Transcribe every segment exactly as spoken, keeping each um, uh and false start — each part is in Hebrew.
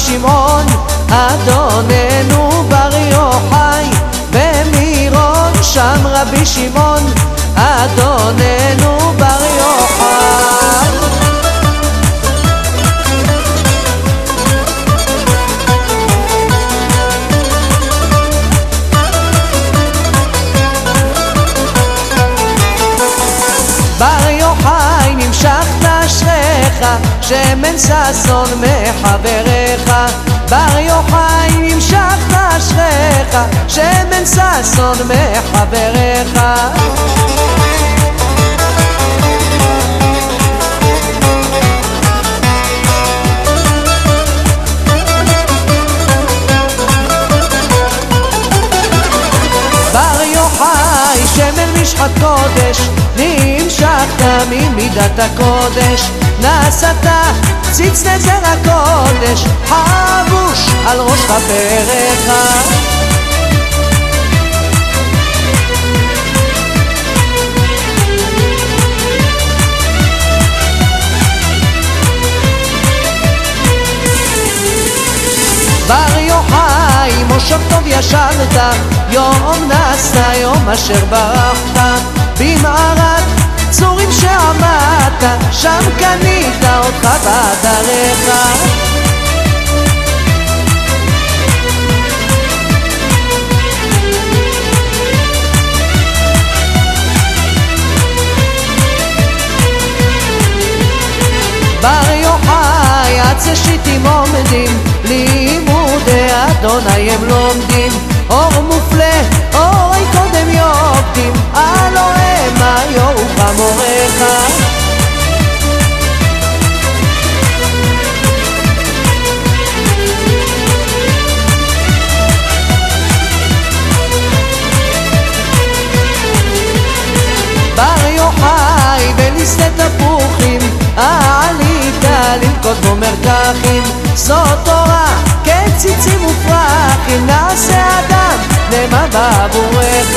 שמעון אדוננו בר יוחאי, במירון שם רבי שמעון אדוננו בר יוחאי. בר יוחאי נמשכת אשריך, שמן ששון מחבריך. בר יוחאי נמשכת אשריך, שמן ששון מחבריך. בר יוחאי שמן משחת קודש, נמשכת ממידת הקודש. נשאת ציץ נזר הקודש, חבוש על ראש חבריך. בר יוחאי מושב טוב ישנת, יום נסע יום אשר ברחת. במערת צורים שעמדת, שם קנית אותך בעדריך. בר יוחאי עצי שיטים עומדים, לימודי אדוני הם לומדים. אור מופלא אורי קודם יוקדים, אלוהים היוך המורך. בר יוחאי בליסטי תפוחים, עלית ללכוד בו מרקחים. זאת תורה כציצים ופרחים, נעשה אדם נאמן בעבורך.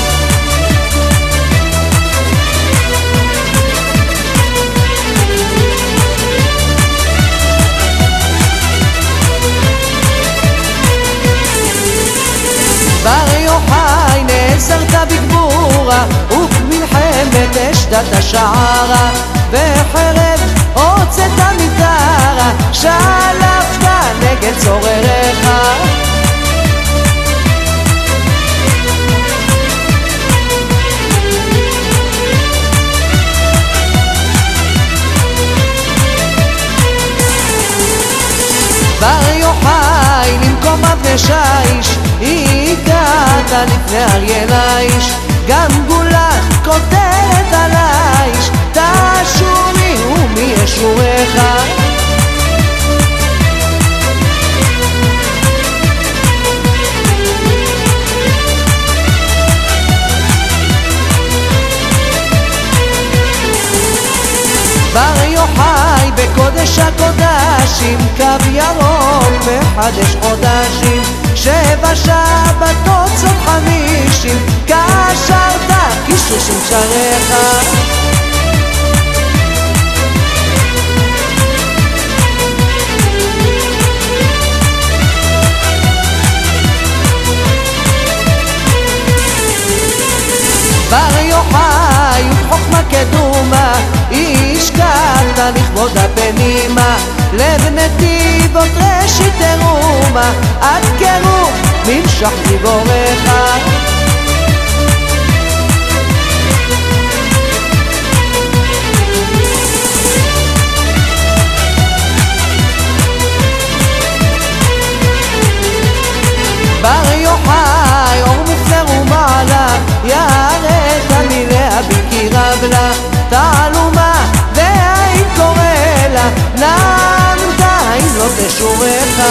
בר יוחאי נעזרת בגבורה, ובמלחמת אשדת השערה. בחרב הוצאת מטרה, שלפת נגד צורריך. בר יוחאי למקום אבני שיש, הגעת לפני אריה לאיש. גם גולת כותרת על האיש, תשורי ומי ישורך. בר יוחאי בקודש הקודשים, קו ירוק מחדש חודשים. שבע שבתות סוף חמישים, קשרת כישושים קשריך. בר יוחאי ובחוכמה קדומה, השקעת לכבוד הפנימה. לב נתיבות ראשית תרומה, עד קירוב נמשך גיבורך. בר יוחאי אור מופלא ומעלה, יראת מלאה בקרב לה. תעלומה והאם קורא לה, נעמת אם לא תשורך.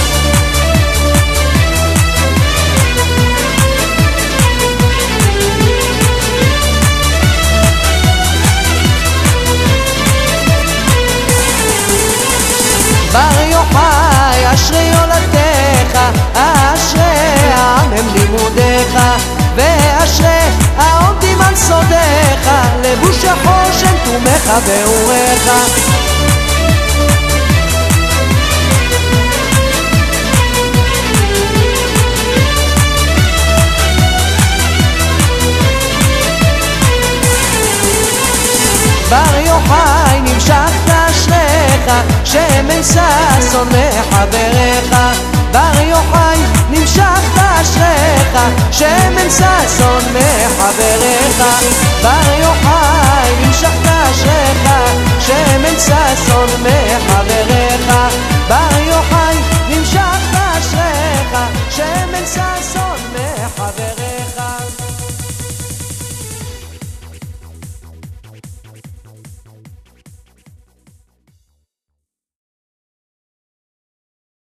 בר יוחאי אשרי יולדתך, אשרי העמם לימודיך, ואשרי העומדים על סודיך, לבוש החושן תומך ואורך. שמן ששון מחבריך, בר יוחאי נמשכת אשריך, שמן ששון מחבריך, בר יוחאי נמשכת אשריך, שמן ששון מחבריך.